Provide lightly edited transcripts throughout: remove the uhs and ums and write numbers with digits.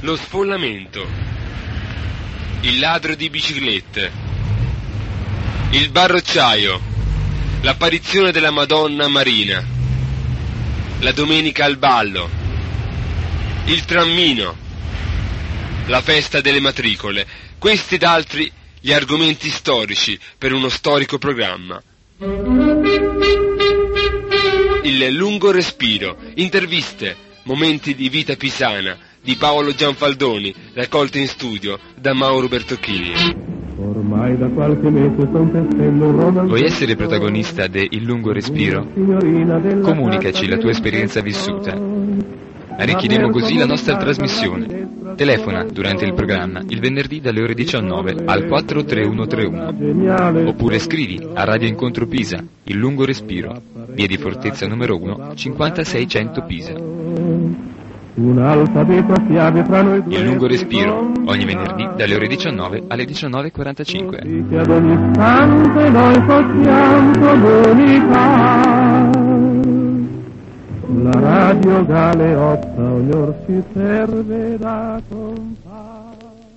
Lo sfollamento, il ladro di biciclette, il barrocciaio, l'apparizione della Madonna Marina, la domenica al ballo, il trammino, la festa delle matricole, questi ed altri gli argomenti storici per uno storico programma. Il lungo respiro, interviste, momenti di vita pisana di Paolo Gianfaldoni, raccolte in studio da Mauro Bertocchini. Ormai da qualche mese sto tessendo un romanzo. Vuoi essere protagonista de Il lungo respiro? Comunicaci la tua esperienza vissuta. Arricchiremo così la nostra trasmissione. Telefona durante il programma il venerdì dalle ore 19 al 43131. Oppure scrivi a Radio Incontro Pisa, Il lungo respiro, via di Fortezza numero 1, 5600 Pisa. Un alfabeto a chiave fra noi due. Il lungo respiro, ogni venerdì dalle ore 19 alle 19.45. Che ad ogni istante noi possiamo comunicare. La radio galeotta ognor si serve da compare.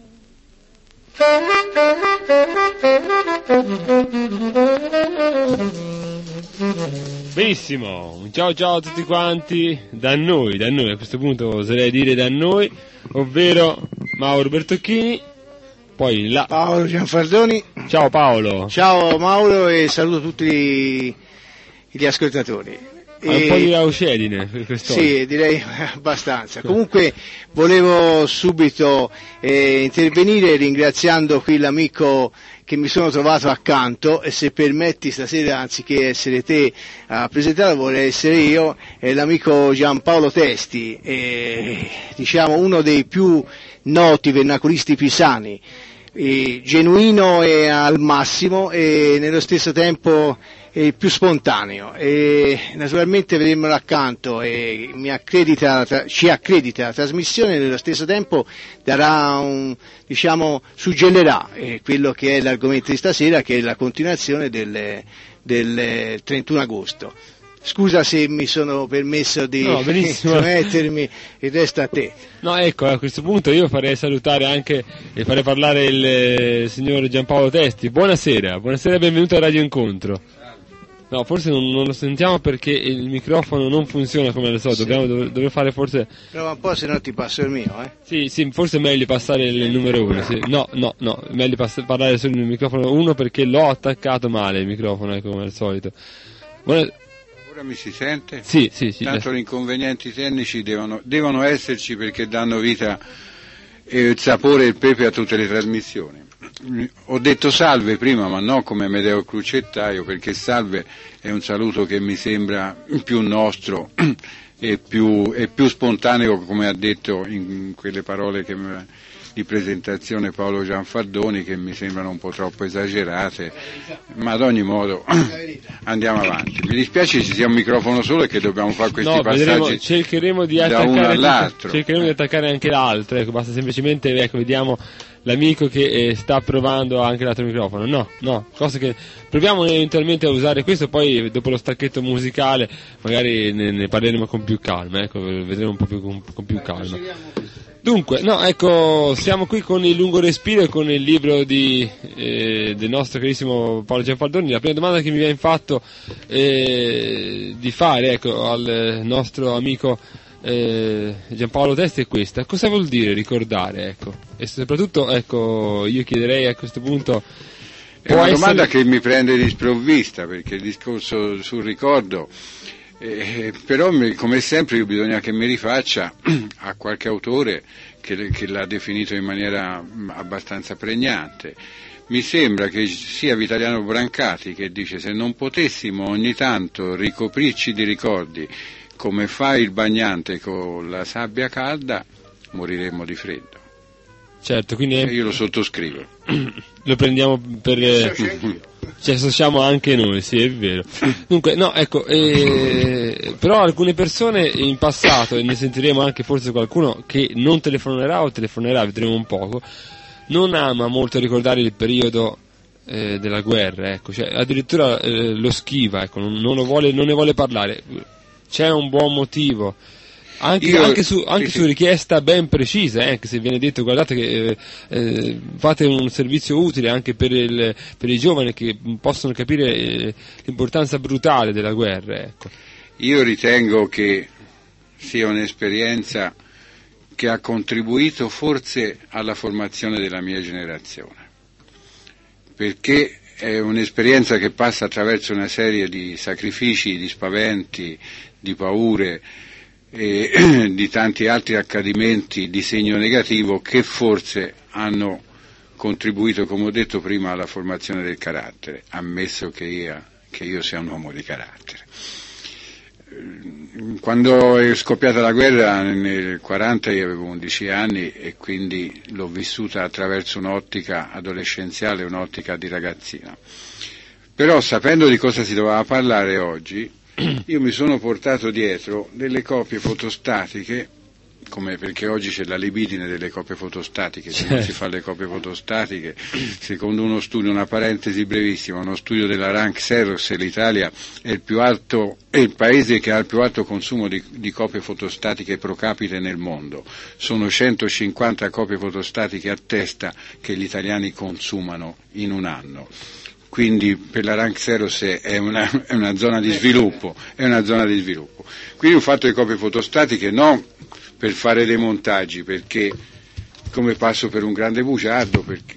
Benissimo, un ciao a tutti quanti, da noi, a questo punto oserei dire da noi, ovvero Mauro Bertocchini, poi là Paolo Gianfaldoni. Ciao Paolo. Ciao Mauro e saluto tutti gli ascoltatori. Un po' di raucedine per quest'oggi. Sì, direi abbastanza. Comunque volevo subito intervenire ringraziando qui l'amico che mi sono trovato accanto, e se permetti stasera anziché essere te a presentare vorrei essere io, l'amico Giampaolo Testi, diciamo uno dei più noti vernacolisti pisani, genuino e al massimo e nello stesso tempo più spontaneo, e naturalmente vedemmelo accanto e ci accredita la trasmissione e nello stesso tempo darà suggerirà quello che è l'argomento di stasera, che è la continuazione del 31 agosto. Scusa se mi sono permesso di intromettermi, il resto a te. No, ecco, a questo punto io farei salutare anche e farei parlare il signor Giampaolo Testi. Buonasera, benvenuto a Radio Incontro. No, forse non lo sentiamo perché il microfono non funziona come al solito, sì. Dovremmo fare forse... Prova un po', se no ti passo il mio, Sì, forse è meglio passare il numero 1, sì. No, meglio parlare solo il microfono 1 perché l'ho attaccato male il microfono, come al solito. Ora mi si sente? Sì. Tanto gli inconvenienti tecnici devono esserci perché danno vita e il sapore e il pepe a tutte le trasmissioni. Ho detto salve prima, ma non come Amedeo Crucettaio, perché salve è un saluto che mi sembra più nostro e più spontaneo, come ha detto in quelle parole di presentazione Paolo Gianfaldoni, che mi sembrano un po' troppo esagerate, ma ad ogni modo andiamo avanti. Mi dispiace ci sia un microfono solo e che dobbiamo fare questi passaggi cercheremo di da uno all'altro. Cercheremo di attaccare anche l'altro, basta semplicemente, vediamo l'amico che sta provando anche l'altro microfono. No, cosa che proviamo eventualmente a usare questo, poi dopo lo stacchetto musicale magari ne parleremo con più calma, vedremo un po' più con più calma. Dunque, siamo qui con il lungo respiro e con il libro del nostro carissimo Paolo Gianfaldoni. La prima domanda che mi viene fatto di fare al nostro amico Giampaolo Testi è questa: cosa vuol dire ricordare? E soprattutto io chiederei a questo punto, è una domanda che mi prende di sprovvista, perché il discorso sul ricordo però come sempre bisogna che mi rifaccia a qualche autore che l'ha definito in maniera abbastanza pregnante. Mi sembra che sia Vitaliano Brancati che dice: se non potessimo ogni tanto ricoprirci di ricordi come fa il bagnante con la sabbia calda, moriremmo di freddo. Certo, quindi io lo sottoscrivo. Lo prendiamo per ci associamo anche noi, sì, è vero. Dunque, però alcune persone in passato, e ne sentiremo anche forse qualcuno che non telefonerà o telefonerà, vedremo un poco, non ama molto ricordare il periodo della guerra, addirittura lo schiva, non ne vuole parlare. C'è un buon motivo Anche su richiesta ben precisa, che se viene detto guardate che fate un servizio utile anche per i giovani che possono capire l'importanza brutale della guerra. Ecco. Io ritengo che sia un'esperienza che ha contribuito forse alla formazione della mia generazione, perché è un'esperienza che passa attraverso una serie di sacrifici, di spaventi, di paure e di tanti altri accadimenti di segno negativo che forse hanno contribuito, come ho detto prima, alla formazione del carattere, ammesso che io sia un uomo di carattere. Quando è scoppiata la guerra nel 1940 io avevo 11 anni e quindi l'ho vissuta attraverso un'ottica adolescenziale, un'ottica di ragazzina. Però sapendo di cosa si doveva parlare oggi, io mi sono portato dietro delle copie fotostatiche, come perché oggi c'è la libidine delle copie fotostatiche, se non si fa le copie fotostatiche, secondo uno studio, una parentesi brevissima, uno studio della Rank Xerox, l'Italia è il paese che ha il più alto consumo di copie fotostatiche pro capite nel mondo, sono 150 copie fotostatiche a testa che gli italiani consumano in un anno. Quindi per la Rank Xerox è una zona di sviluppo, Quindi ho fatto le copie fotostatiche non per fare dei montaggi, perché come passo per un grande bugiardo, perché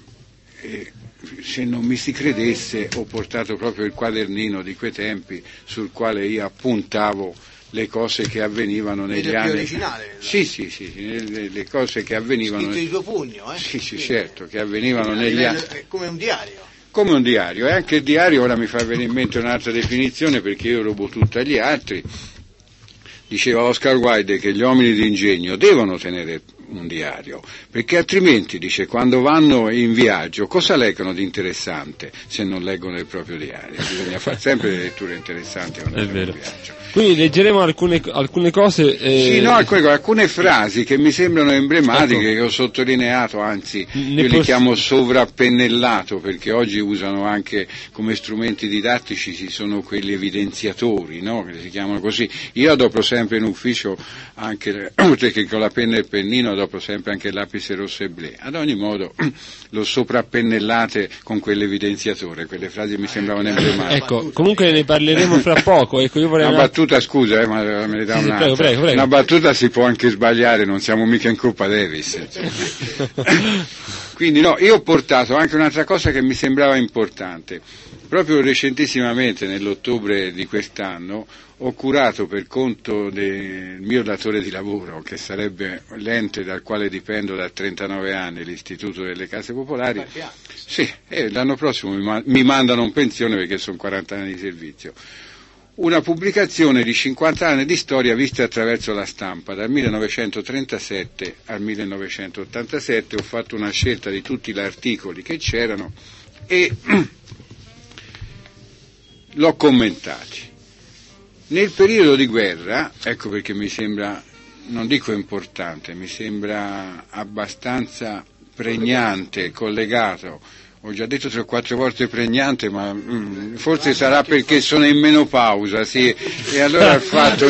se non mi si credesse ho portato proprio il quadernino di quei tempi sul quale io appuntavo le cose che avvenivano negli anni. Originale? Sì, le cose che avvenivano. Scritto di tuo pugno, Sì, certo, che avvenivano negli anni. Come un diario. Come un diario, e anche il diario ora mi fa venire in mente un'altra definizione, perché io rubo tutto agli altri. Diceva Oscar Wilde che gli uomini di ingegno devono tenere un diario, perché altrimenti, dice, quando vanno in viaggio cosa leggono di interessante se non leggono il proprio diario? Bisogna fare sempre delle letture interessanti quando vanno in viaggio. Quindi leggeremo alcune cose. Sì, no, alcune frasi che mi sembrano emblematiche, ecco, che ho sottolineato, anzi io li chiamo sovrappennellato, perché oggi usano anche come strumenti didattici, ci sono quelli evidenziatori, no? Che si chiamano così. Io adopero sempre in ufficio, anche oltre che con la penna e il pennino, adopero sempre anche il lapis rosso e blé. Ad ogni modo lo soprappennellate con quell'evidenziatore, quelle frasi mi sembravano emblematiche. Ecco, comunque ne parleremo fra poco. Ecco, io vorrei una battuta, scusa, ma me ne dà un'altra. Prego. Una battuta si può anche sbagliare, non siamo mica in Coppa Davis. Quindi no, io ho portato anche un'altra cosa che mi sembrava importante. Proprio recentissimamente, nell'ottobre di quest'anno, ho curato per conto del mio datore di lavoro, che sarebbe l'ente dal quale dipendo da 39 anni, l'Istituto delle Case Popolari. Sì, l'anno prossimo mi mandano in pensione perché sono 40 anni di servizio. Una pubblicazione di 50 anni di storia vista attraverso la stampa, dal 1937 al 1987, ho fatto una scelta di tutti gli articoli che c'erano e l'ho commentati. Nel periodo di guerra, ecco perché mi sembra, non dico importante, mi sembra abbastanza pregnante, collegato. Ho già detto 3 o 4 volte pregnante, ma forse sarà perché sono in menopausa, sì, e allora il fatto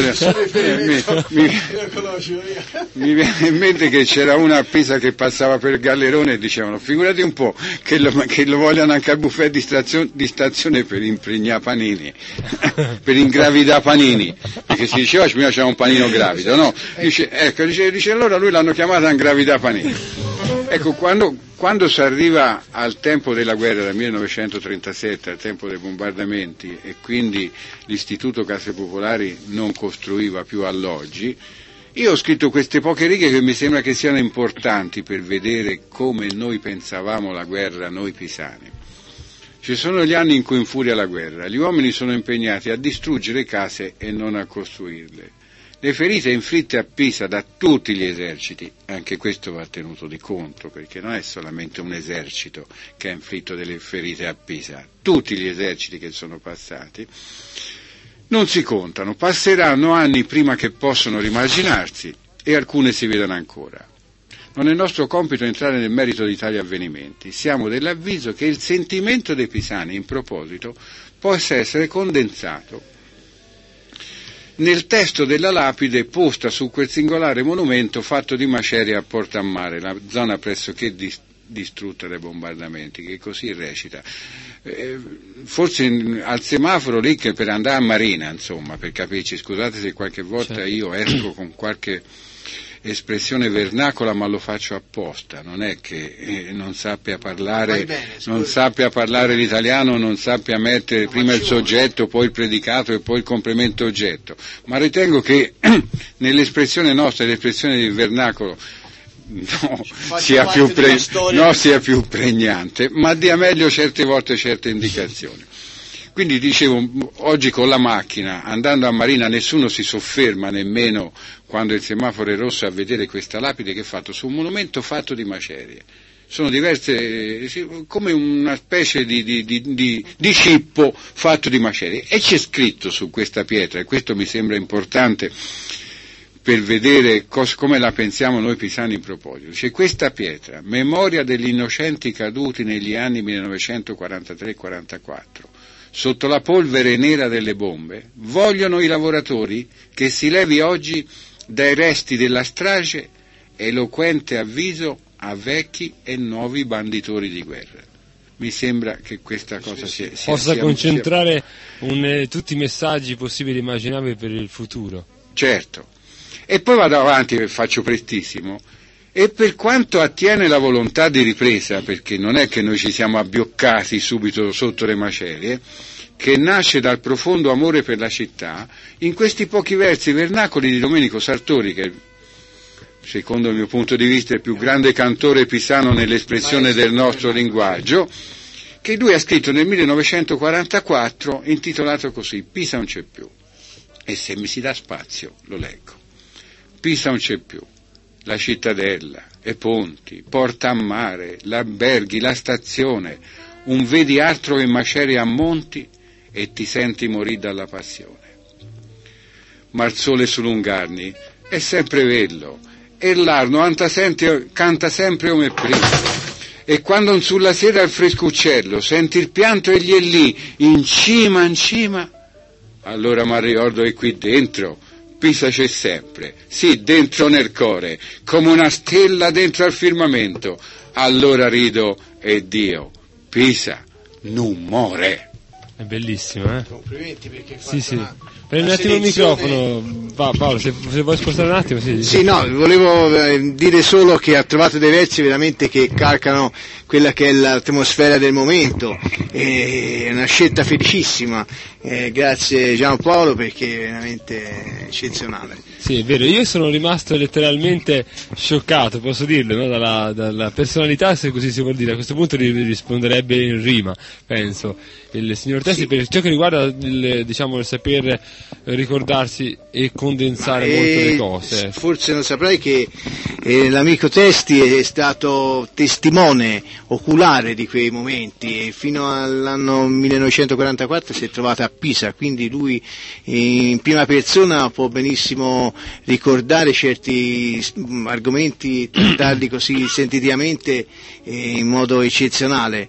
mi viene in mente che c'era una a Pisa che passava per Gallerone e dicevano, figurati un po' che lo vogliono anche al buffet di stazione per impregnare panini, per ingravidare panini, perché si diceva prima c'era un panino gravido, no? Dice allora lui l'hanno chiamata ingravidare panini. Ecco, quando si arriva al tempo della guerra, dal 1937, al tempo dei bombardamenti, e quindi l'Istituto Case Popolari non costruiva più alloggi, io ho scritto queste poche righe che mi sembra che siano importanti per vedere come noi pensavamo la guerra, noi pisani. Ci sono gli anni in cui infuria la guerra, gli uomini sono impegnati a distruggere case e non a costruirle. Le ferite inflitte a Pisa da tutti gli eserciti, anche questo va tenuto di conto, perché non è solamente un esercito che ha inflitto delle ferite a Pisa, tutti gli eserciti che sono passati, non si contano, passeranno anni prima che possano rimarginarsi e alcune si vedano ancora. Non è nostro compito entrare nel merito di tali avvenimenti, siamo dell'avviso che il sentimento dei pisani in proposito possa essere condensato nel testo della lapide posta su quel singolare monumento fatto di macerie a Portammare, la zona pressoché distrutta dai bombardamenti, che così recita. Forse al semaforo lì, che per andare a Marina, insomma, per capirci, scusate se qualche volta io esco con qualche espressione vernacola, ma lo faccio apposta, non è che non sappia parlare, non sappia parlare l'italiano, non sappia mettere prima il soggetto, poi il predicato e poi il complemento oggetto, ma ritengo che nell'espressione nostra, l'espressione del vernacolo sia più pregnante, ma dia meglio certe volte certe indicazioni. Quindi dicevo, oggi con la macchina, andando a Marina, nessuno si sofferma nemmeno quando il semaforo è rosso a vedere questa lapide che è fatta su un monumento fatto di macerie. Sono diverse, come una specie di cippo fatto di macerie. E c'è scritto su questa pietra, e questo mi sembra importante per vedere come la pensiamo noi pisani in proposito. C'è questa pietra, memoria degli innocenti caduti negli anni 1943-44. Sotto la polvere nera delle bombe, vogliono i lavoratori che si levi oggi dai resti della strage eloquente avviso a vecchi e nuovi banditori di guerra. Mi sembra che questa cosa possa concentrare tutti i messaggi possibili e immaginabili per il futuro. Certo. E poi vado avanti, faccio prestissimo. E per quanto attiene la volontà di ripresa, perché non è che noi ci siamo abbioccati subito sotto le macerie, che nasce dal profondo amore per la città, in questi pochi versi vernacoli di Domenico Sartori, che secondo il mio punto di vista è il più grande cantore pisano nell'espressione del nostro linguaggio, che lui ha scritto nel 1944, intitolato così: Pisa non c'è più. E se mi si dà spazio lo leggo. Pisa non c'è più. La cittadella, i ponti, Portammare, l'alberghi, la stazione, un vedi altro che macerie a monti e ti senti morì dalla passione. Ma il sole su Lungarni è sempre vello e l'Arno canta sempre come prima, e quando sulla sera al frescuccello senti il pianto egli è lì, in cima, allora mi ricordo che qui dentro Pisa c'è sempre, sì, dentro nel cuore, come una stella dentro al firmamento. Allora rido e Dio, Pisa non muore. È bellissimo, eh? Complimenti, perché sì. Prendi un attimo il microfono, Paolo, se vuoi spostare un attimo. Sì, no, volevo dire solo che ha trovato dei versi veramente che calcano quella che è l'atmosfera del momento, è una scelta felicissima, grazie Giampaolo, perché è veramente eccezionale. Sì, è vero, io sono rimasto letteralmente scioccato, posso dirlo, no? dalla personalità, se così si vuol dire. A questo punto risponderebbe in rima, penso, il signor Testi, sì. Per ciò che riguarda il saper ricordarsi e condensare molto le cose. Forse non saprai che l'amico Testi è stato testimone oculare di quei momenti, e fino all'anno 1944 si è trovato a Pisa, quindi lui in prima persona può benissimo ricordare certi argomenti, trattarli così sentitamente in modo eccezionale.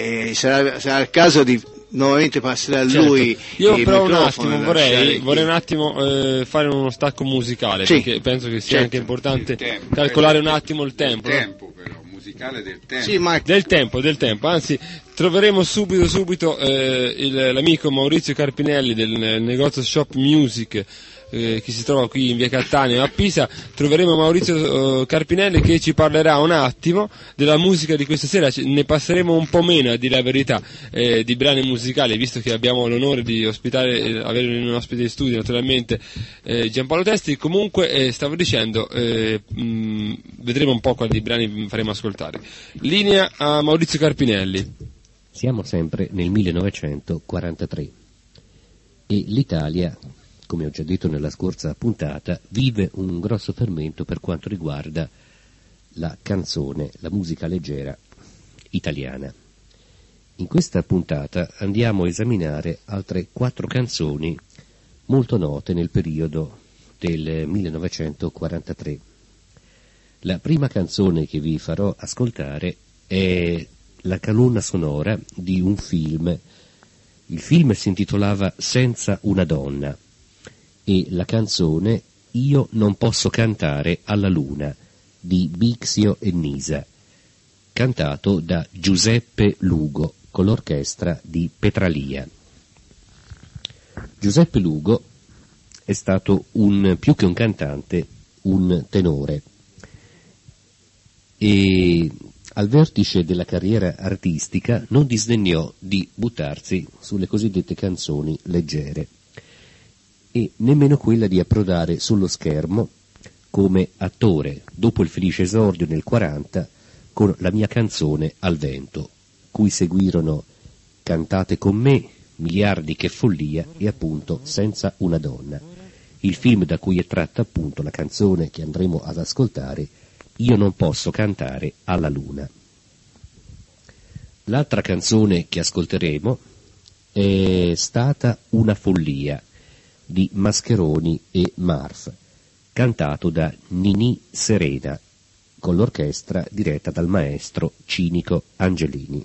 Sarà il caso di nuovamente passare a lui. Io però vorrei un attimo fare uno stacco musicale, sì, perché penso che sia anche importante calcolare un attimo il tempo. Però musicale del tempo. Sì, ma del tempo, anzi troveremo subito l'amico Maurizio Carpinelli del negozio Shop Music, che si trova qui in via Cattaneo a Pisa. Troveremo Maurizio Carpinelli che ci parlerà un attimo della musica di questa sera. Ne passeremo un po' meno, a dire la verità, di brani musicali, visto che abbiamo l'onore di avere un ospite di studio, naturalmente, Giampaolo Testi. Comunque stavo dicendo, vedremo un po' quali brani faremo ascoltare. Linea a Maurizio Carpinelli. Siamo sempre nel 1943 e l'Italia, come ho già detto nella scorsa puntata, vive un grosso fermento per quanto riguarda la canzone, la musica leggera italiana. In questa puntata andiamo a esaminare altre 4 canzoni molto note nel periodo del 1943. La prima canzone che vi farò ascoltare è la colonna sonora di un film. Il film si intitolava Senza una donna, e la canzone Io non posso cantare alla luna di Bixio e Nisa, cantato da Giuseppe Lugo con l'orchestra di Petralia. Giuseppe Lugo è stato più che un cantante, un tenore, e al vertice della carriera artistica non disdegnò di buttarsi sulle cosiddette canzoni leggere e nemmeno quella di approdare sullo schermo come attore dopo il felice esordio nel 40 con La mia canzone al vento, cui seguirono Cantate con me, Miliardi che follia e appunto Senza una donna, il film da cui è tratta appunto la canzone che andremo ad ascoltare, Io non posso cantare alla luna. L'altra canzone che ascolteremo è stata Una follia di Mascheroni e Marf, cantato da Ninì Serena con l'orchestra diretta dal maestro Cinico Angelini.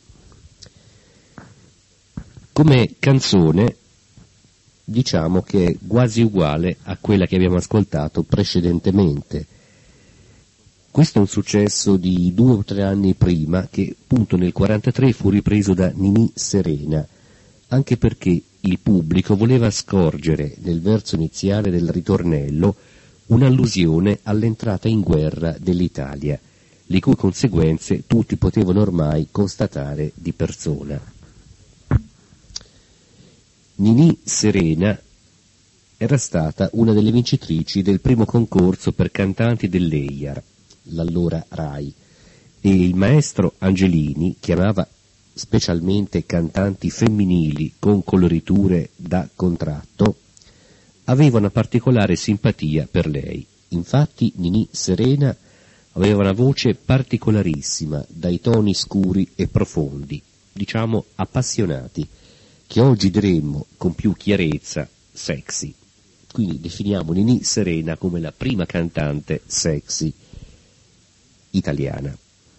Come canzone diciamo che è quasi uguale a quella che abbiamo ascoltato precedentemente. Questo è un successo di 2 o 3 anni prima che appunto nel 43 fu ripreso da Ninì Serena, anche perché il pubblico voleva scorgere nel verso iniziale del ritornello un'allusione all'entrata in guerra dell'Italia, le cui conseguenze tutti potevano ormai constatare di persona. Ninì Serena era stata una delle vincitrici del primo concorso per cantanti dell'EIAR, l'allora RAI, e il maestro Angelini chiamava specialmente cantanti femminili con coloriture da contratto, aveva una particolare simpatia per lei. Infatti Ninì Serena aveva una voce particolarissima, dai toni scuri e profondi, diciamo appassionati, che oggi diremmo con più chiarezza sexy. Quindi definiamo Ninì Serena come la prima cantante sexy italiana.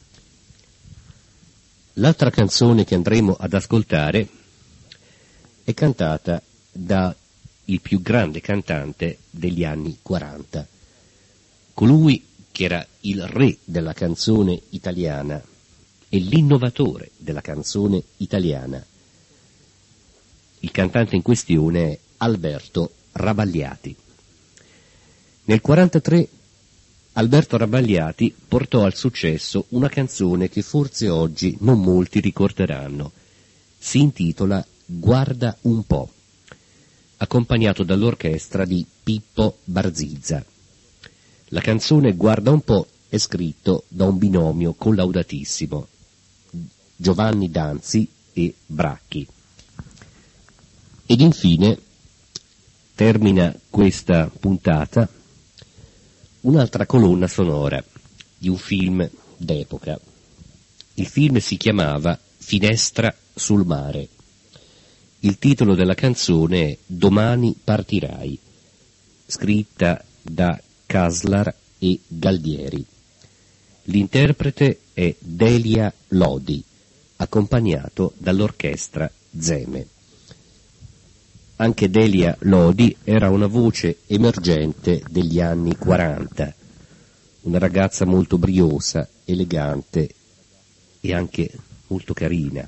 L'altra canzone che andremo ad ascoltare è cantata da il più grande cantante degli anni 40, colui che era il re della canzone italiana e l'innovatore della canzone italiana. Il cantante in questione è Alberto Rabagliati. Nel 43 Alberto Rabagliati portò al successo una canzone che forse oggi non molti ricorderanno. Si intitola Guarda un po', accompagnato dall'orchestra di Pippo Barzizza. La canzone Guarda un po' è scritto da un binomio collaudatissimo, Giovanni Danzi e Bracchi. Ed infine termina questa puntata un'altra colonna sonora di un film d'epoca. Il film si chiamava Finestra sul mare. Il titolo della canzone è Domani partirai, scritta da Kaslar e Galdieri. L'interprete è Delia Lodi, accompagnato dall'orchestra Zeme. Anche Delia Lodi era una voce emergente degli anni 40, una ragazza molto briosa, elegante e anche molto carina.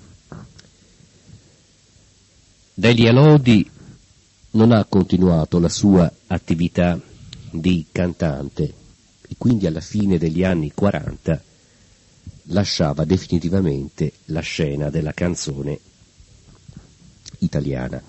Delia Lodi non ha continuato la sua attività di cantante e quindi alla fine degli anni 40 lasciava definitivamente la scena della canzone italiana.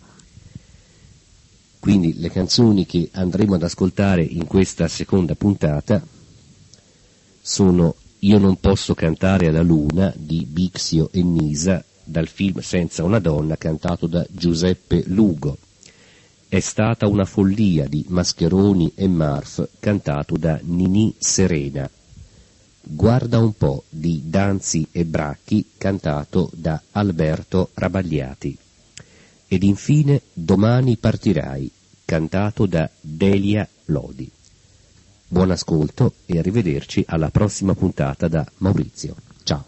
Quindi le canzoni che andremo ad ascoltare in questa seconda puntata sono Io non posso cantare alla luna di Bixio e Nisa dal film Senza una donna cantato da Giuseppe Lugo. È stata una follia di Mascheroni e Marf cantato da Ninì Serena. Guarda un po' di Danzi e Bracchi cantato da Alberto Rabagliati. Ed infine Domani partirai, cantato da Delia Lodi. Buon ascolto e arrivederci alla prossima puntata da Maurizio. Ciao.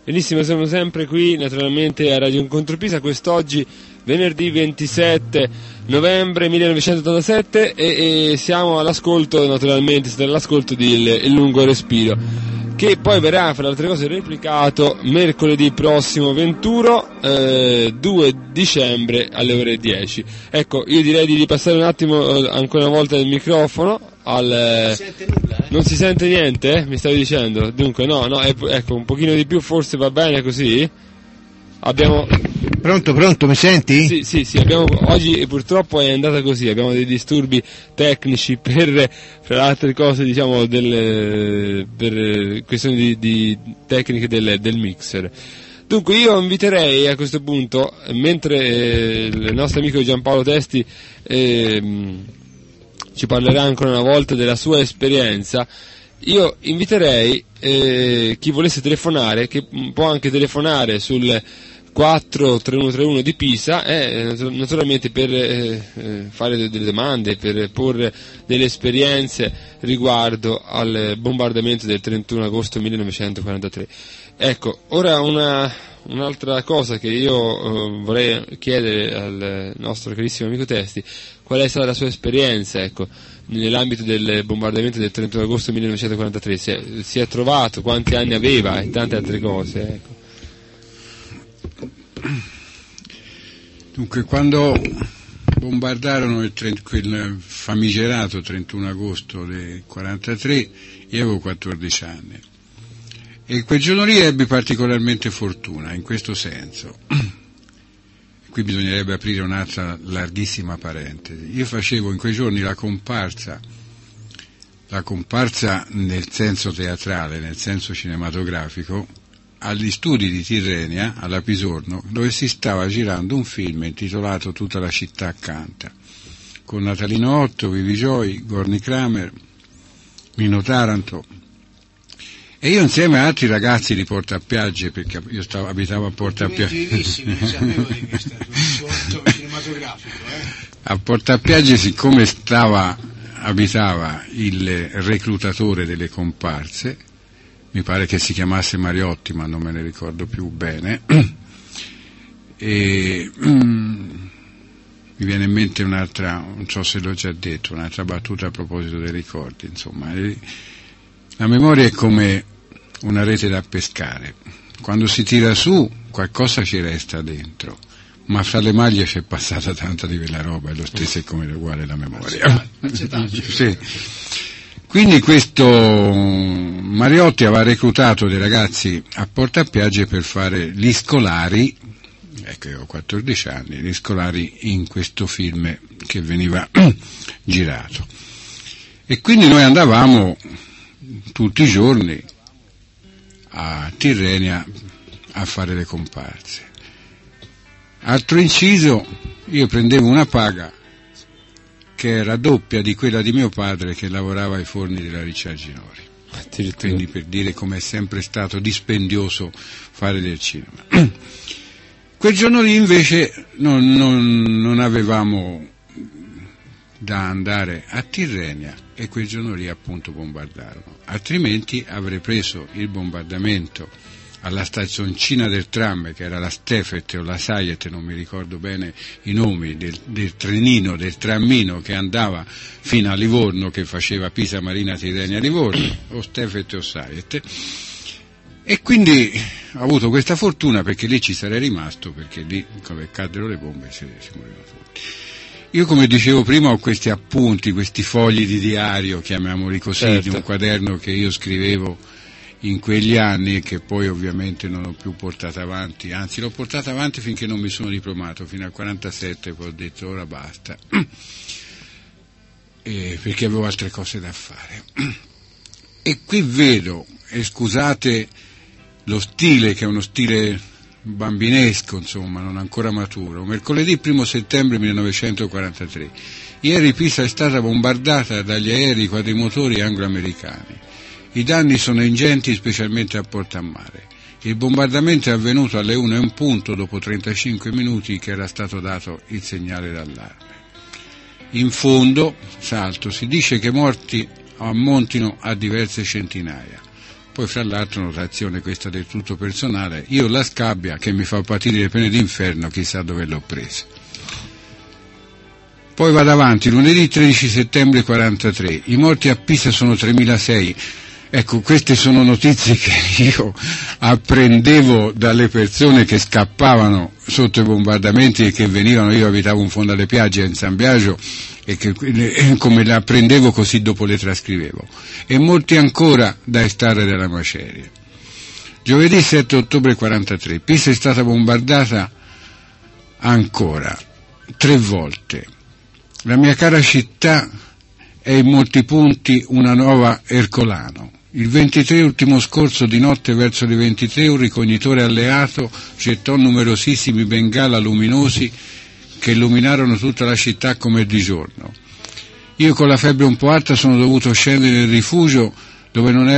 Benissimo, siamo sempre qui naturalmente a Radio Incontro Pisa, quest'oggi venerdì 27 novembre 1987 e siamo all'ascolto, naturalmente siete all'ascolto di Il Lungo Respiro, che poi verrà, fra le altre cose, replicato mercoledì prossimo 2 dicembre alle ore 10. Ecco, io direi di ripassare un attimo ancora una volta il microfono al... Non si sente niente? Mi stavi dicendo? Dunque no, ecco, un pochino di più forse va bene così? Abbiamo... Pronto, mi senti? Sì, oggi purtroppo è andata così, abbiamo dei disturbi tecnici per, fra le altre cose, diciamo, per questioni di tecniche del mixer. Dunque io inviterei a questo punto, mentre il nostro amico Giampaolo Testi ci parlerà ancora una volta della sua esperienza, io inviterei chi volesse telefonare, che può anche telefonare sul 43131 di Pisa, naturalmente per fare delle domande, per porre delle esperienze riguardo al bombardamento del 31 agosto 1943. Ecco, ora un'altra cosa che io vorrei chiedere al nostro carissimo amico Testi: qual è stata la sua esperienza, ecco, nell'ambito del bombardamento del 31 agosto 1943, si è trovato, quanti anni aveva e tante altre cose, ecco. Dunque, quando bombardarono quel famigerato 31 agosto del 43, io avevo 14 anni e quel giorno lì ebbi particolarmente fortuna in questo senso. Qui bisognerebbe aprire un'altra larghissima parentesi. Io facevo in quei giorni la comparsa nel senso teatrale, nel senso cinematografico, agli studi di Tirrenia, alla Pisorno, dove si stava girando un film intitolato Tutta la città canta, con Natalino Otto, Vivi Joy, Gorni Kramer, Mino Taranto, e io insieme a altri ragazzi di Portapiagge, perché io abitavo a Portapiagge. A Portapiagge, siccome abitava il reclutatore delle comparse, mi pare che si chiamasse Mariotti, ma non me ne ricordo più bene, e mi viene in mente un'altra, non so se l'ho già detto, un'altra battuta a proposito dei ricordi, insomma. La memoria è come una rete da pescare, quando si tira su qualcosa ci resta dentro, ma fra le maglie c'è passata tanta di quella roba, e lo stesso è come uguale la memoria. Sì. Quindi questo Mariotti aveva reclutato dei ragazzi a Portapiagge per fare gli scolari, ecco, io ho 14 anni, gli scolari in questo film che veniva girato. E quindi noi andavamo tutti i giorni a Tirrenia a fare le comparse. Altro inciso, io prendevo una paga che era doppia di quella di mio padre, che lavorava ai forni della Ricciarginori. Quindi, per dire come è sempre stato dispendioso fare del cinema. Quel giorno lì invece non avevamo da andare a Tirrenia, e quel giorno lì appunto bombardarono, altrimenti avrei preso il bombardamento alla stazioncina del tram, che era la Stefet o la Sayet, non mi ricordo bene i nomi, del trenino, del trammino che andava fino a Livorno, che faceva Pisa, Marina, Tirrenia, Livorno, o Stefet o Sayet, e quindi ho avuto questa fortuna, perché lì ci sarei rimasto, perché lì, come caddero le bombe, si morivano tutti. Io, come dicevo prima, ho questi appunti, questi fogli di diario, chiamiamoli così, certo, di un quaderno che io scrivevo in quegli anni, e che poi ovviamente non ho più portato avanti, anzi l'ho portato avanti finché non mi sono diplomato, fino al 47, poi ho detto ora basta, perché avevo altre cose da fare. E qui vedo, e scusate lo stile, che è uno stile bambinesco, insomma, non ancora maturo, mercoledì 1 settembre 1943, ieri Pisa è stata bombardata dagli aerei quadrimotori anglo-americani. I danni sono ingenti, specialmente a Portammare. Il bombardamento è avvenuto alle 1:01 dopo 35 minuti che era stato dato il segnale d'allarme. In fondo, salto, si dice che morti ammontino a diverse centinaia. Poi fra l'altro, notazione questa del tutto personale, io la scabbia che mi fa patire le pene d'inferno, chissà dove l'ho presa. Poi vado avanti, lunedì 13 settembre 43, i morti a Pisa sono 3.006. Ecco, queste sono notizie che io apprendevo dalle persone che scappavano sotto i bombardamenti e che venivano. Io abitavo in fondo alle Piagge in San Biagio, e che come le apprendevo così dopo le trascrivevo. E molti ancora da estrarre dalla macerie. Giovedì 7 ottobre 43, Pisa è stata bombardata ancora 3 volte. La mia cara città è in molti punti una nuova Ercolano. Il 23 ultimo scorso di notte verso le 23 un ricognitore alleato gettò numerosissimi bengala luminosi che illuminarono tutta la città come di giorno. Io con la febbre un po' alta sono dovuto scendere nel rifugio dove non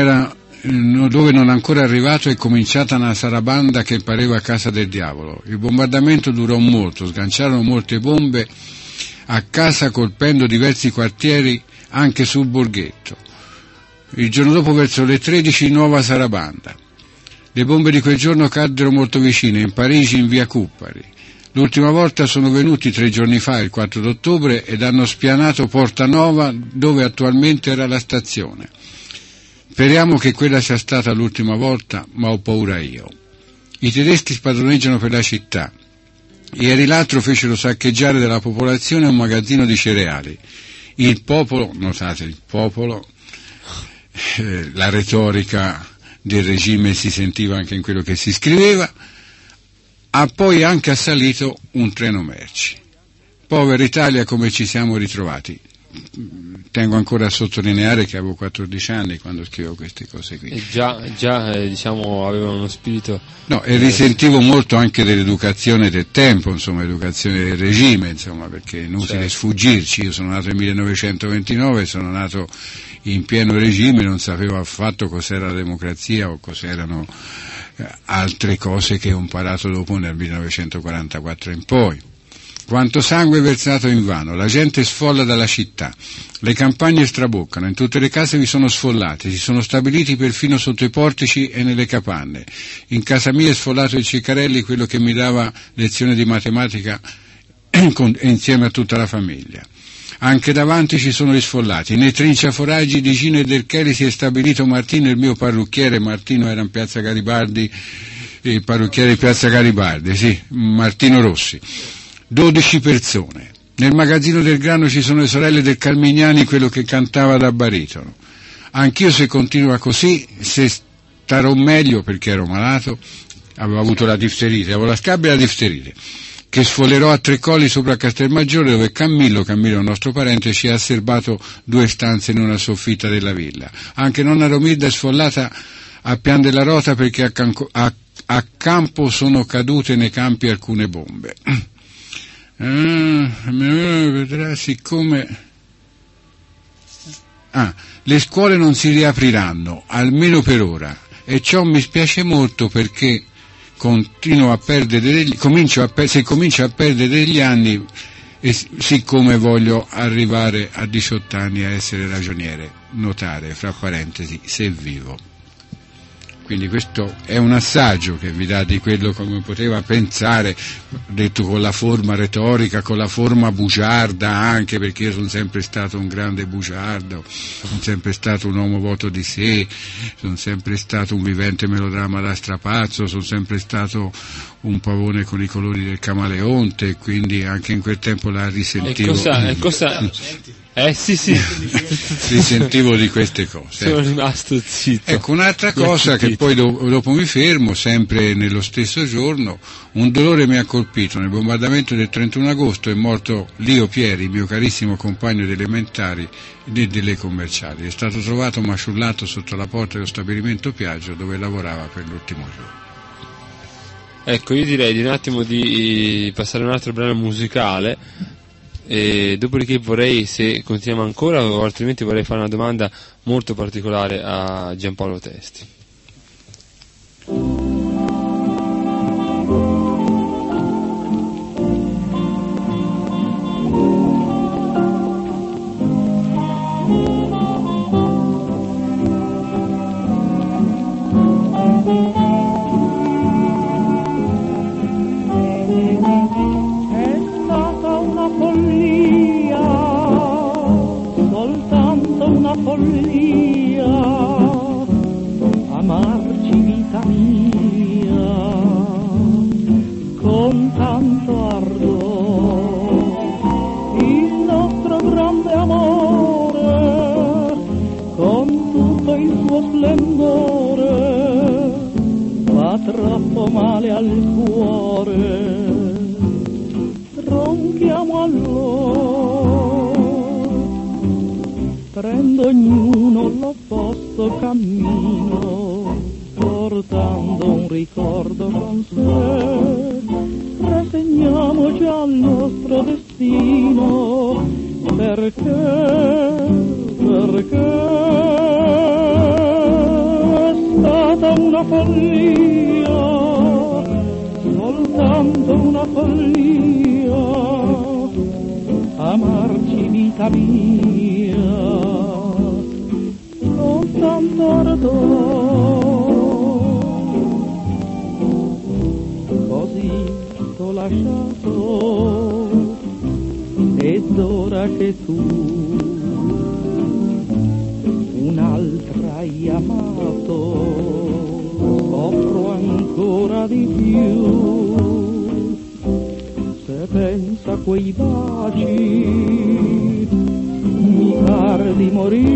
ancora arrivato è cominciata una sarabanda che pareva casa del diavolo. Il bombardamento durò molto, sganciarono molte bombe a casa colpendo diversi quartieri anche sul borghetto. Il giorno dopo verso le 13 nuova sarabanda. Le bombe di quel giorno caddero molto vicine, in Parigi, in via Cuppari. L'ultima volta sono venuti 3 giorni fa, il 4 d'ottobre, ed hanno spianato Porta Nova dove attualmente era la stazione. Speriamo che quella sia stata l'ultima volta, ma ho paura io. I tedeschi spadroneggiano per la città. Ieri l'altro fecero saccheggiare della popolazione un magazzino di cereali. Il popolo, notate il popolo, la retorica del regime si sentiva anche in quello che si scriveva, ha poi anche assalito un treno merci. Povera Italia, come ci siamo ritrovati. Tengo ancora a sottolineare che avevo 14 anni quando scrivevo queste cose qui. E già diciamo aveva uno spirito. No, e risentivo molto anche dell'educazione del tempo, insomma, educazione del regime, insomma, perché è inutile sfuggirci. Io sono nato nel 1929, sono nato in pieno regime, non sapevo affatto cos'era la democrazia o cos'erano altre cose che ho imparato dopo nel 1944 in poi. Quanto sangue versato invano, la gente sfolla dalla città, le campagne straboccano, in tutte le case vi sono sfollati, si sono stabiliti perfino sotto i portici e nelle capanne. In casa mia è sfollato il Ciccarelli, quello che mi dava lezione di matematica insieme a tutta la famiglia. Anche davanti ci sono gli sfollati, nei trinciaforaggi di Gino e del Cheli si è stabilito Martino, il mio parrucchiere. Martino era in piazza Garibaldi, il parrucchiere di piazza Garibaldi, sì, Martino Rossi. 12 persone. Nel magazzino del grano ci sono le sorelle del Carmignani, quello che cantava da baritono. Anch'io, se continua così, se starò meglio, perché ero malato, avevo avuto la difterite, avevo la scabbia e la difterite, che sfolerò a Treccoli sopra Castelmaggiore, dove Camillo, un nostro parente, ci ha serbato 2 stanze in una soffitta della villa. Anche nonna Romilda è sfollata a Pian della Rota perché a campo sono cadute nei campi alcune bombe. Vedrà, siccome le scuole non si riapriranno, almeno per ora, e ciò mi spiace molto perché se comincio a perdere degli anni, e siccome voglio arrivare a 18 anni a essere ragioniere, notare, fra parentesi, se vivo. Quindi questo è un assaggio che vi dà di quello come poteva pensare, detto con la forma retorica, con la forma bugiarda anche, perché io sono sempre stato un grande bugiardo, sono sempre stato un uomo voto di sé, sono sempre stato un vivente melodramma da strapazzo, sono sempre stato un pavone con i colori del camaleonte, quindi anche in quel tempo la risentivo. Sì. Risentivo di queste cose. Sono rimasto zitto. Ecco, un'altra cosa che poi dopo mi fermo, sempre nello stesso giorno, un dolore mi ha colpito. Nel bombardamento del 31 agosto è morto Lio Pieri, mio carissimo compagno delle elementari e delle commerciali. È stato trovato maciullato sotto la porta dello stabilimento Piaggio dove lavorava per l'ultimo giorno. Ecco, io direi di un attimo di passare a un altro brano musicale. E dopodiché vorrei, se continuiamo ancora, o altrimenti vorrei fare una domanda molto particolare a Giampaolo Testi. sotto il suo splendore fa troppo male al cuore. Ronchiamo allora, prende ognuno l'opposto cammino, portando un ricordo con sé. Rassegniamoci al nostro destino, perché è stata una follia, soltanto una follia, amarci vita mia, soltanto ardor, così t'ho lasciato, ed ora che tu un'altra hai amato, soffro ancora di più. Se pensa a quei baci, mi par di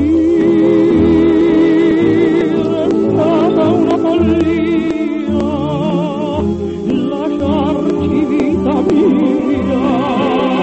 morire. È stata una follia lasciarci vita mia.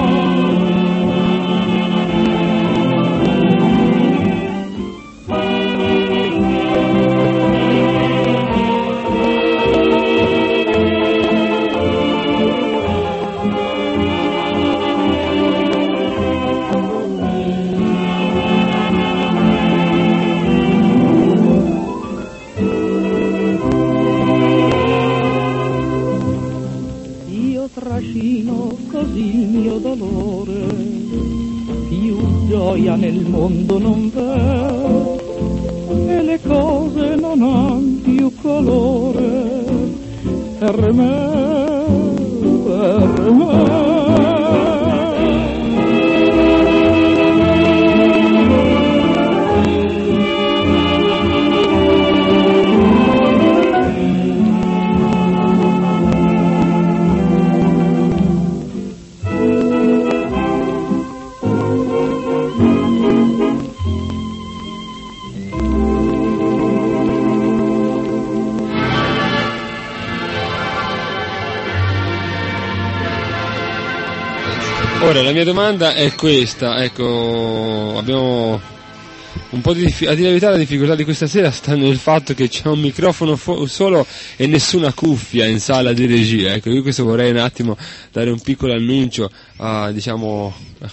Trascino così il mio dolore, più gioia nel mondo non v'è, e le cose non han più colore, per me, per me. Ora, la mia domanda è questa, ecco, abbiamo un po' a dire la verità, la difficoltà di questa sera sta nel fatto che c'è un microfono solo e nessuna cuffia in sala di regia, ecco, io questo vorrei un attimo dare un piccolo annuncio a, diciamo,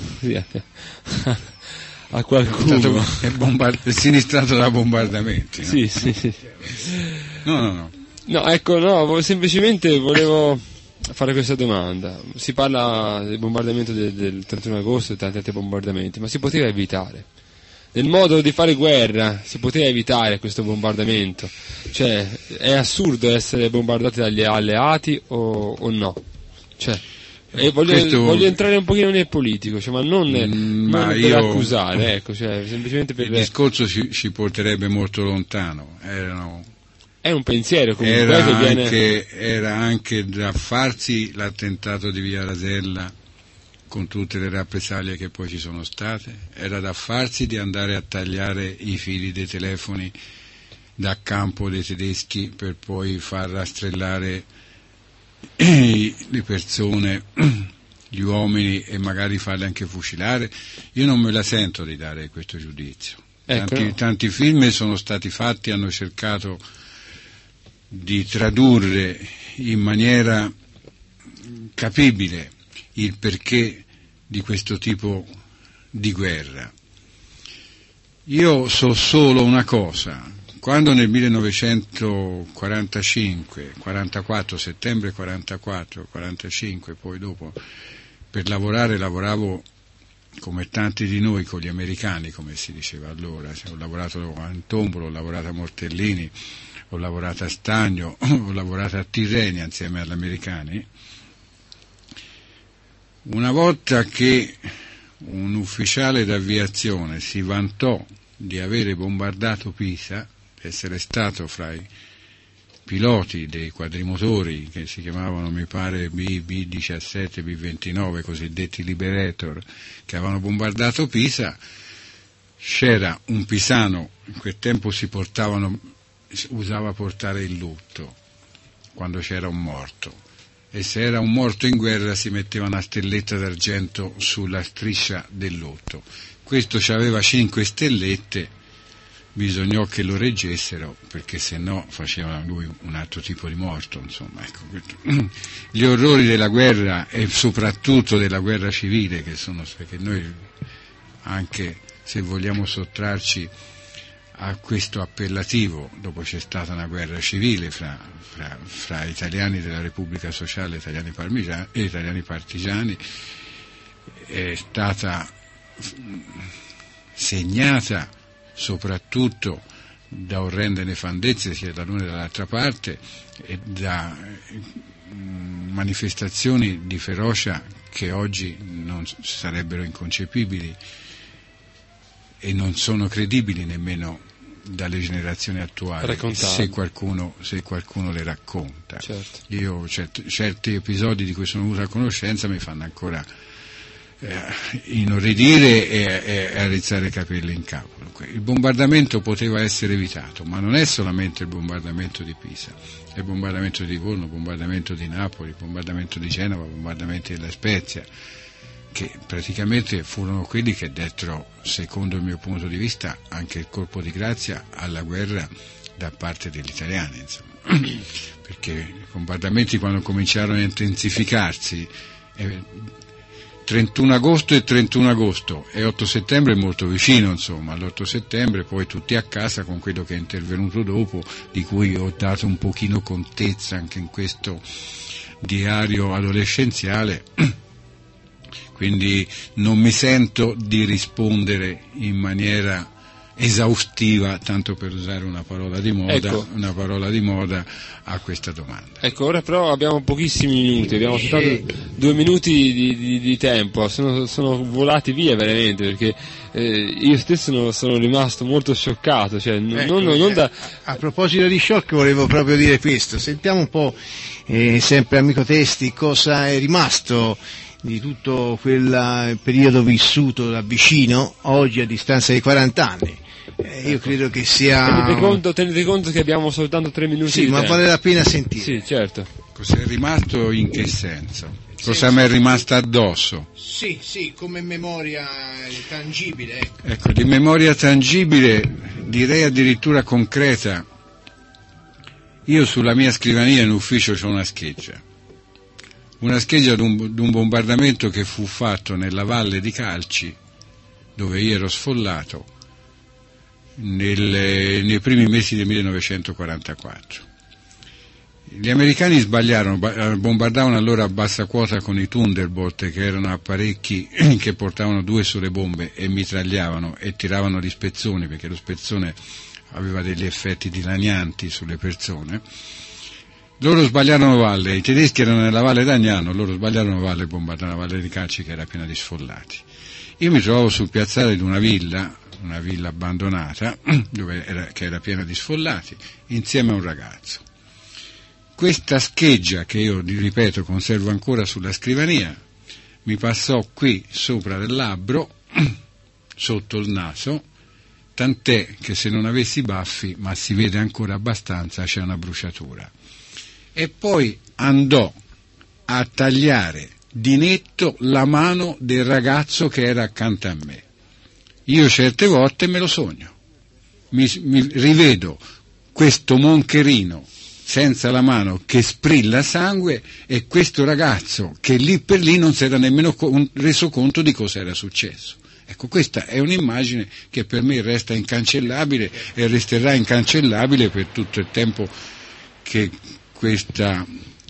a qualcuno. È sinistrato da bombardamenti, no? Sì, sì, sì. No. No, ecco, no, semplicemente volevo fare questa domanda. Si parla del bombardamento del 31 agosto e tanti altri bombardamenti, ma si poteva evitare? Nel modo di fare guerra si poteva evitare questo bombardamento? Cioè, è assurdo essere bombardati dagli alleati o no? Cioè, e voglio entrare un pochino nel politico, cioè, ma non per accusare, ecco, cioè, semplicemente per... Il discorso ci porterebbe molto lontano. È un pensiero comunque era anche da farsi l'attentato di Via Rasella con tutte le rappresaglie che poi ci sono state, era da farsi di andare a tagliare i fili dei telefoni da campo dei tedeschi per poi far rastrellare le persone, gli uomini, e magari farli anche fucilare. Io non me la sento di dare questo giudizio. Tanti film sono stati fatti, hanno cercato di tradurre in maniera capibile il perché di questo tipo di guerra. Io so solo una cosa: quando nel 1945, 44, settembre 44, 45, poi dopo per lavoravo come tanti di noi con gli americani, come si diceva allora, ho lavorato a Tombolo, ho lavorato a Mortellini, ho lavorato a Stagno, ho lavorato a Tirrenia insieme agli americani. Una volta che un ufficiale d'aviazione si vantò di avere bombardato Pisa, essere stato fra i piloti dei quadrimotori che si chiamavano, mi pare, B-17, B-29, cosiddetti Liberator, che avevano bombardato Pisa, c'era un pisano, in quel tempo usava portare il lutto quando c'era un morto, e se era un morto in guerra si metteva una stelletta d'argento sulla striscia del lutto. Questo aveva 5 stellette, bisognò che lo reggessero, perché se no faceva lui un altro tipo di morto, insomma. Ecco, gli orrori della guerra, e soprattutto della guerra civile, perché noi, anche se vogliamo sottrarci a questo appellativo, dopo c'è stata una guerra civile fra italiani della Repubblica Sociale e italiani partigiani, è stata segnata soprattutto da orrende nefandezze sia dall'una che dall'altra parte, e da manifestazioni di ferocia che oggi non sarebbero inconcepibili e non sono credibili nemmeno dalle generazioni attuali, se qualcuno le racconta. Certo. Io certi episodi di cui sono venuto a conoscenza mi fanno ancora inorridire e arizzare i capelli in capo. Il bombardamento poteva essere evitato, ma non è solamente il bombardamento di Pisa, è il bombardamento di Livorno, il bombardamento di Napoli, il bombardamento di Genova, i bombardamenti della Spezia, che praticamente furono quelli che dettero, secondo il mio punto di vista, anche il colpo di grazia alla guerra da parte degli italiani, insomma. Perché i bombardamenti, quando cominciarono a intensificarsi, 31 agosto e 31 agosto, e 8 settembre è molto vicino, insomma, all'8 settembre poi tutti a casa con quello che è intervenuto dopo, di cui ho dato un pochino contezza anche in questo diario adolescenziale. Quindi non mi sento di rispondere in maniera esaustiva, tanto per usare una parola di moda, a questa domanda. Ecco, ora però abbiamo pochissimi minuti, abbiamo soltanto 2 minuti di tempo, sono volati via veramente, perché io stesso sono rimasto molto scioccato. Cioè, a proposito di shock volevo proprio dire questo, sentiamo un po', sempre amico Testi, cosa è rimasto di tutto quel periodo vissuto da vicino, oggi a distanza di 40 anni. Io credo che sia... Tenete conto che abbiamo soltanto 3 minuti di ma tempo. vale la pena sentire. Sì, certo. Cos'è rimasto, in che senso? Cosa mi è rimasto addosso? Sì, come memoria tangibile. Ecco, di memoria tangibile, direi addirittura concreta. Io sulla mia scrivania in ufficio c'ho una scheggia di un bombardamento che fu fatto nella valle di Calci, dove io ero sfollato, nei primi mesi del 1944. Gli americani sbagliarono, bombardavano allora a bassa quota con i Thunderbolt, che erano apparecchi che portavano 2 sole bombe e mitragliavano e tiravano gli spezzoni, perché lo spezzone aveva degli effetti dilanianti sulle persone. Loro sbagliarono valle, i tedeschi erano nella valle d'Agnano, loro sbagliarono valle e bombardarono la valle di Calci, che era piena di sfollati. Io mi trovavo sul piazzale di una villa abbandonata, che era piena di sfollati, insieme a un ragazzo. Questa scheggia, che io, ripeto, conservo ancora sulla scrivania, mi passò qui sopra del labbro, sotto il naso, tant'è che se non avessi baffi, ma si vede ancora abbastanza, c'è una bruciatura. E poi andò a tagliare di netto la mano del ragazzo che era accanto a me. Io certe volte me lo sogno, mi rivedo questo moncherino senza la mano che sprilla sangue, e questo ragazzo che lì per lì non si era nemmeno reso conto di cosa era successo. Ecco, questa è un'immagine che per me resta incancellabile e resterà incancellabile per tutto il tempo che questa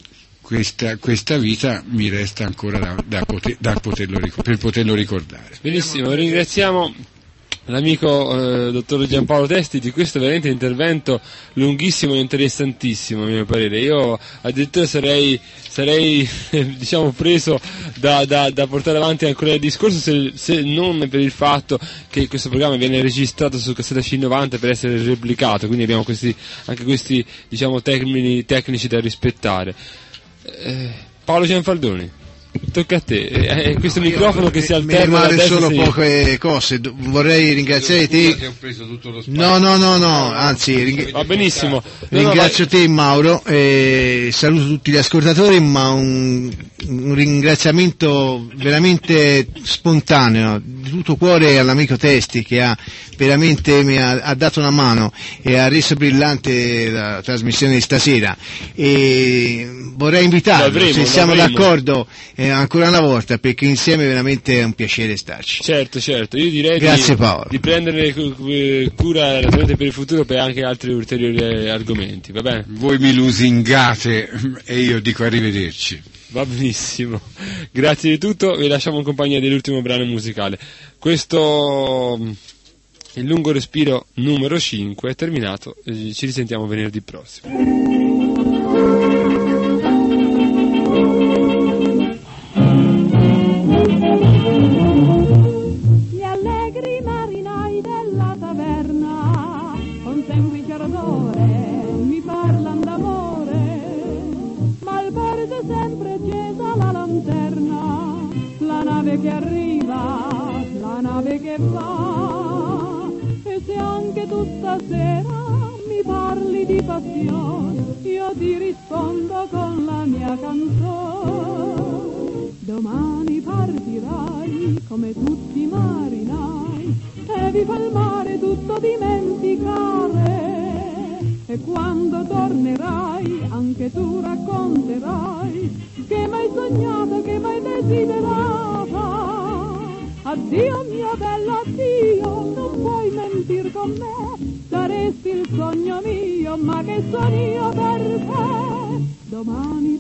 vita mi resta ancora per poterlo ricordare. Benissimo, ringraziamo l'amico dottor Giampaolo Testi di questo veramente intervento lunghissimo e interessantissimo, a mio parere. Io addirittura sarei diciamo preso da portare avanti ancora il discorso, se non per il fatto che questo programma viene registrato su cassetta C90 per essere replicato, quindi abbiamo anche questi diciamo termini tecnici da rispettare. Paolo Gianfaldoni. tocca a te. Questo microfono che si alterna. Mi rimane solo sinistra. poche cose. Vorrei ringraziare te. No, anzi, Va benissimo. ringrazio te, Mauro, saluto tutti gli ascoltatori, ma un ringraziamento veramente spontaneo di tutto cuore all'amico Testi, che mi ha dato una mano e ha reso brillante la trasmissione di stasera, e vorrei invitarlo, se siamo d'accordo, ancora una volta, perché insieme veramente è un piacere starci. Certo, io direi di prendere cura naturalmente per il futuro, per anche altri ulteriori argomenti, va bene? Voi mi lusingate e io dico arrivederci. Va benissimo, grazie di tutto, vi lasciamo in compagnia dell'ultimo brano musicale. Questo, il lungo respiro numero 5 è terminato, ci risentiamo venerdì prossimo. Gli allegri marinai della taverna con semplice ardore mi parlan d'amore, ma al porto sempre accesa la lanterna, la nave che arriva, la nave che va, e se anche tu stasera mi parli di passione, io ti rispondo con la mia canzone. Domani partirai come tutti i marinai e vi fa il mare tutto dimenticare, e quando tornerai anche tu racconterai che m'hai sognato, che m'hai desiderata. Addio mio bello, addio, non puoi mentir con me, saresti il sogno mio, ma che sono io per te. Domani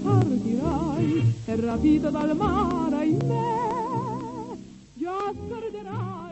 partirai e rapito dal mare in me già scorgerai